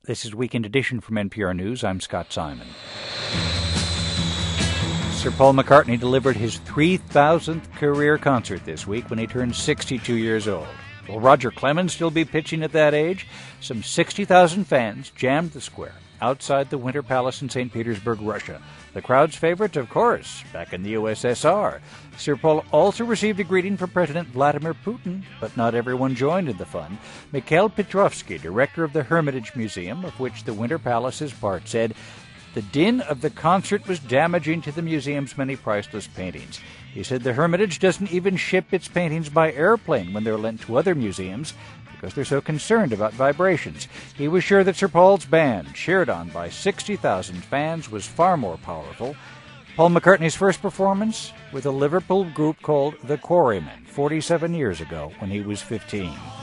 This is Weekend Edition from NPR News. I'm Scott Simon. Sir Paul McCartney delivered his 3,000th career concert this week when he turned 62 years old. Will Roger Clemens still be pitching at that age? Some 60,000 fans jammed the square outside the Winter Palace in St. Petersburg, Russia. The crowd's favorite, of course, back in the USSR. Sir Paul also received a greeting from President Vladimir Putin, but not everyone joined in the fun. Mikhail Petrovsky, director of the Hermitage Museum, of which the Winter Palace is part, said, "The din of the concert was damaging to the museum's many priceless paintings." He said the Hermitage doesn't even ship its paintings by airplane when they're lent to other museums because they're so concerned about vibrations. He was sure that Sir Paul's band, cheered on by 60,000 fans, was far more powerful. Paul McCartney's first performance with a Liverpool group called the Quarrymen 47 years ago when he was 15.